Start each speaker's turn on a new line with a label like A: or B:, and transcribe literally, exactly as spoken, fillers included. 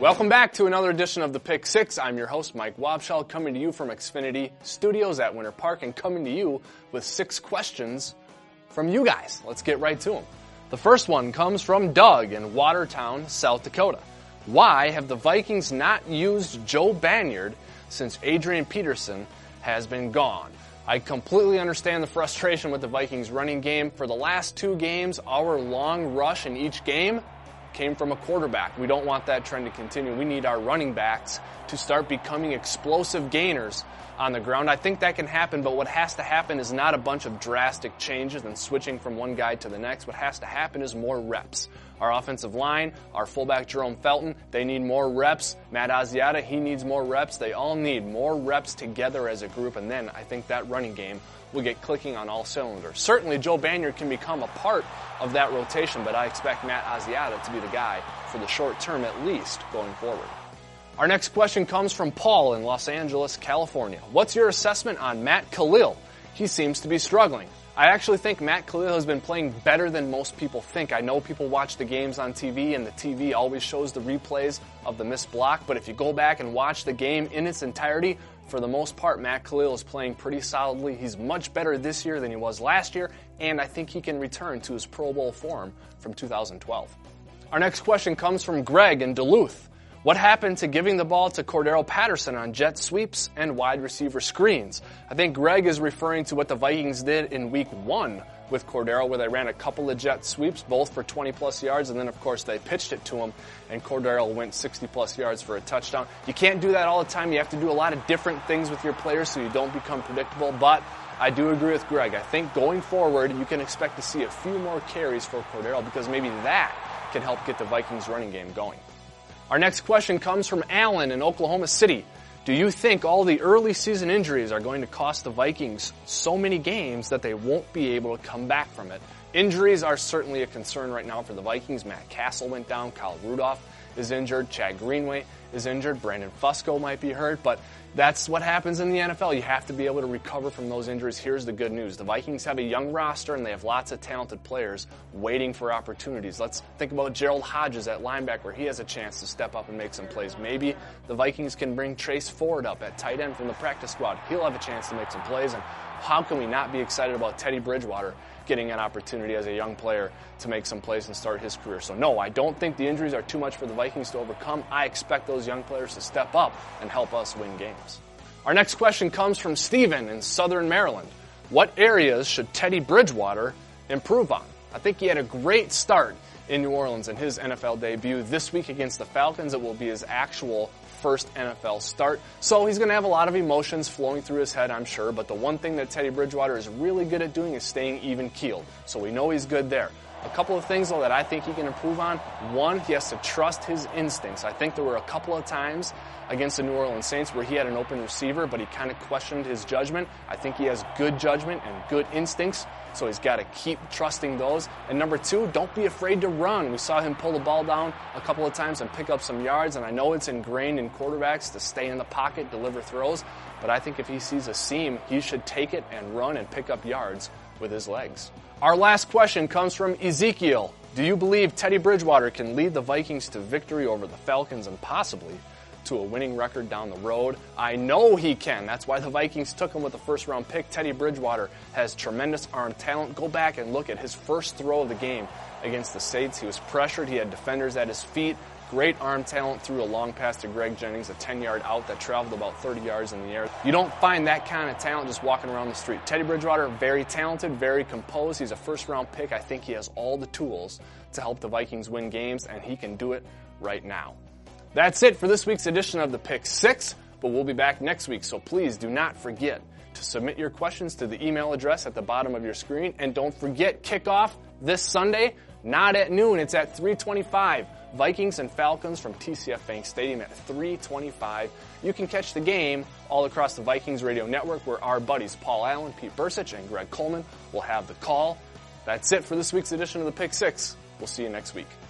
A: Welcome back to another edition of the Pick Six. I'm your host, Mike Wobschall, coming to you from Xfinity Studios at Winter Park and coming to you with six questions from you guys. Let's get right to them. The first one comes from Doug in Watertown, South Dakota. Why have the Vikings not used Joe Banyard since Adrian Peterson has been gone? I completely understand the frustration with the Vikings running game. For the last two games, our long rush in each game came from a quarterback. We don't want that trend to continue. We need our running backs to start becoming explosive gainers on the ground. I think that can happen, but what has to happen is not a bunch of drastic changes and switching from one guy to the next. What has to happen is more reps. Our offensive line, our fullback Jerome Felton, they need more reps. Matt Asiata, he needs more reps. They all need more reps together as a group, and then I think that running game will get clicking on all cylinders. Certainly Joe Banyard can become a part of that rotation, but I expect Matt Asiata to be the guy for the short term at least going forward. Our next question comes from Paul in Los Angeles, California. What's your assessment on Matt Kalil? He seems to be struggling. I actually think Matt Kalil has been playing better than most people think. I know people watch the games on T V, and the T V always shows the replays of the missed block, but if you go back and watch the game in its entirety, for the most part, Matt Kalil is playing pretty solidly. He's much better this year than he was last year, and I think he can return to his Pro Bowl form from two thousand twelve. Our next question comes from Greg in Duluth. What happened to giving the ball to Cordero Patterson on jet sweeps and wide receiver screens? I think Greg is referring to what the Vikings did in week one with Cordero, where they ran a couple of jet sweeps, both for twenty plus yards, and then of course they pitched it to him, and Cordero went sixty plus yards for a touchdown. You can't do that all the time. You have to do a lot of different things with your players so you don't become predictable, but I do agree with Greg. I think going forward, you can expect to see a few more carries for Cordero because maybe that can help get the Vikings running game going. Our next question comes from Alan in Oklahoma City. Do you think all the early season injuries are going to cost the Vikings so many games that they won't be able to come back from it? Injuries are certainly a concern right now for the Vikings. Matt Castle went down, Kyle Rudolph is injured, Chad Greenway is injured, Brandon Fusco might be hurt, but that's what happens in the N F L. You have to be able to recover from those injuries. Here's the good news. The Vikings have a young roster, and they have lots of talented players waiting for opportunities. Let's think about Gerald Hodges at linebacker. He has a chance to step up and make some plays. Maybe the Vikings can bring Trace Ford up at tight end from the practice squad. He'll have a chance to make some plays, and how can we not be excited about Teddy Bridgewater getting an opportunity as a young player to make some plays and start his career? So no, I don't think the injuries are too much for the Vikings to overcome. I expect those young players to step up and help us win games. Our next question comes from Steven in Southern Maryland. What areas should Teddy Bridgewater improve on? I think he had a great start in New Orleans in his N F L debut. This week against the Falcons, it will be his actual first N F L start. So he's going to have a lot of emotions flowing through his head, I'm sure. But the one thing that Teddy Bridgewater is really good at doing is staying even-keeled. So we know he's good there. A couple of things, though, that I think he can improve on. One, he has to trust his instincts. I think there were a couple of times against the New Orleans Saints where he had an open receiver, but he kind of questioned his judgment. I think he has good judgment and good instincts, so he's got to keep trusting those. And number two, don't be afraid to run. We saw him pull the ball down a couple of times and pick up some yards, and I know it's ingrained in quarterbacks to stay in the pocket, deliver throws, but I think if he sees a seam, he should take it and run and pick up yards with his legs. Our last question comes from Ezekiel. Do you believe Teddy Bridgewater can lead the Vikings to victory over the Falcons and possibly to a winning record down the road? I know he can. That's why the Vikings took him with the first round pick. Teddy Bridgewater has tremendous arm talent. Go back and look at his first throw of the game against the Saints. He was pressured. He had defenders at his feet. Great arm talent, threw a long pass to Greg Jennings, a ten-yard out that traveled about thirty yards in the air. You don't find that kind of talent just walking around the street. Teddy Bridgewater, very talented, very composed. He's a first-round pick. I think he has all the tools to help the Vikings win games, and he can do it right now. That's it for this week's edition of the Pick Six, but we'll be back next week, so please do not forget to submit your questions to the email address at the bottom of your screen, and don't forget, kickoff this Sunday, not at noon, it's at three twenty-five. Vikings and Falcons from T C F Bank Stadium at three twenty-five. You can catch the game all across the Vikings radio network where our buddies Paul Allen, Pete Bursich, and Greg Coleman will have the call. That's it for this week's edition of the Pick Six. We'll see you next week.